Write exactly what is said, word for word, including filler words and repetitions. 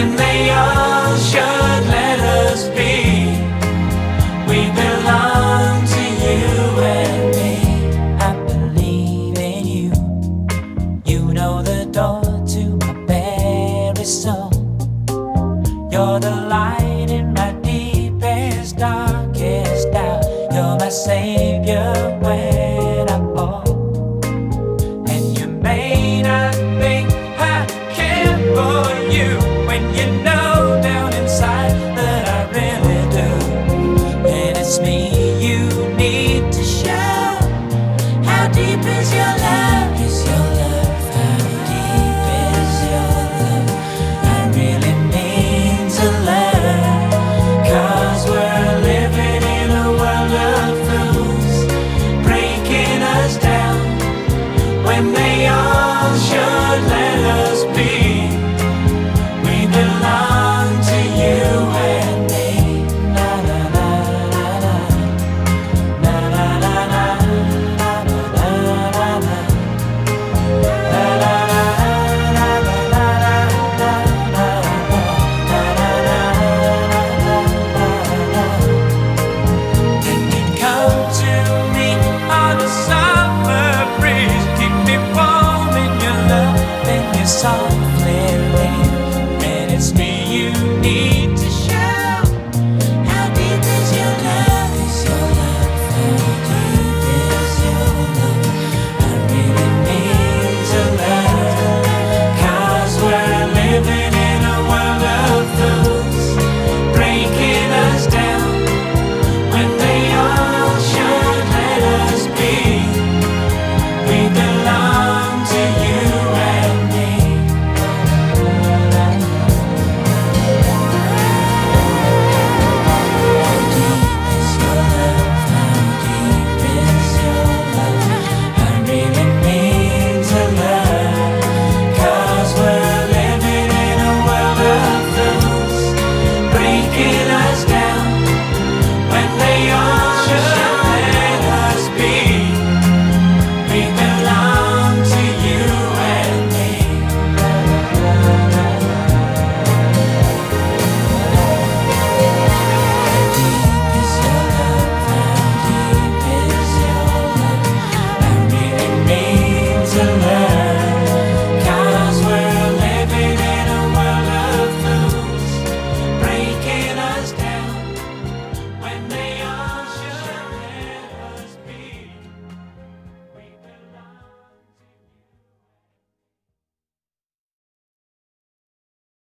when they all should let us be. We belong to you and me. I believe in you. You know the door to my very soul. You're the light in my deepest, darkest doubt. You're my savior when I fall. And you may not think I care for you, when you know down inside that I really do. And it's me you need to show. How deep is your love? Is your love? How deep is your love? I really mean to learn, 'cause we're living in a world of fools, breaking us down when they